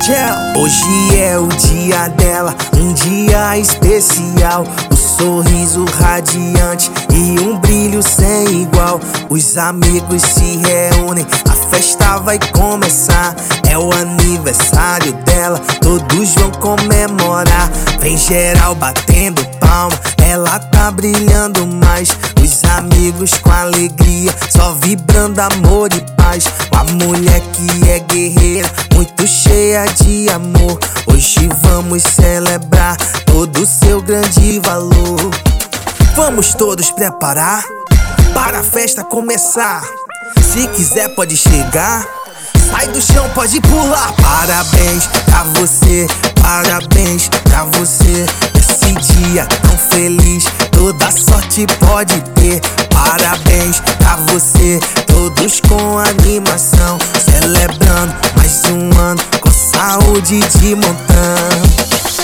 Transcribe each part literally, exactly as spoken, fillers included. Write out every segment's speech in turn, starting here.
Hoje é o dia dela, um dia especial. O sorriso radiante e um brilho sem igual. Os amigos se reúnem, a festa vai começar. É o aniversário dela, todos vão comemorar. Vem geral batendo palma, ela tá brilhando mais. Os amigos com alegria, só vibrando amor e paz. A mulher que é guerreira, muito cheia de amor. Hoje vamos celebrar todo o seu grande valor. Vamos todos preparar para a festa começar. Se quiser pode chegar, sai do chão, pode pular. Parabéns pra você, parabéns pra você. Esse dia tão feliz, toda sorte pode ter. Parabéns pra você, todos com animação, celebrando mais um ano com saúde de montão.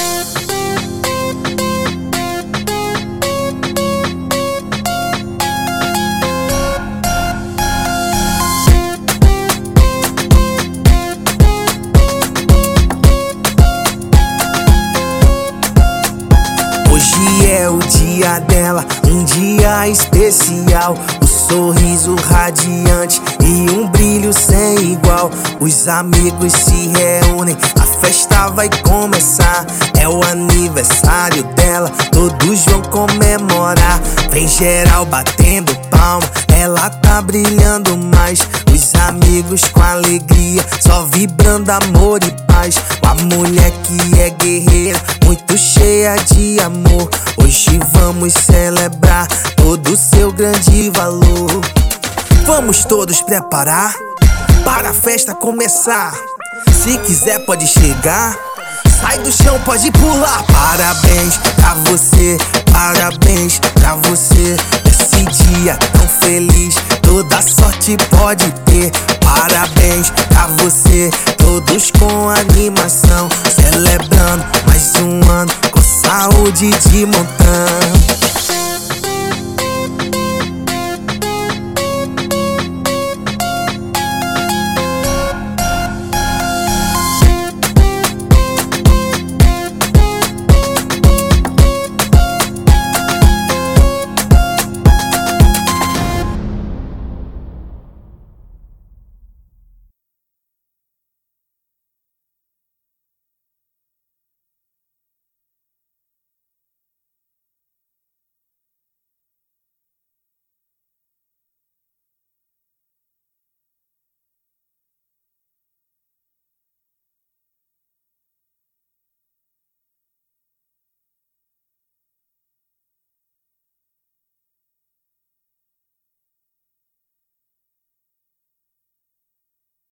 Hoje é o dia dela, um dia especial. O sorriso radiante e um brilho sem igual. Os amigos se reúnem, a festa vai começar. É o aniversário dela, todos vão comemorar. Vem geral batendo palma, ela tá brilhando mais. Os amigos com alegria, só vibrando amor e paz. A mulher que é guerreira, muito cheia de amor. Hoje vamos celebrar todo o seu grande valor. Vamos todos preparar para a festa começar. Se quiser pode chegar, sai do chão, pode pular. Parabéns pra você, parabéns pra você. Esse dia tão feliz, toda sorte pode ter. Parabéns pra você, todos com animação, celebrando mais um ano com saúde de montão.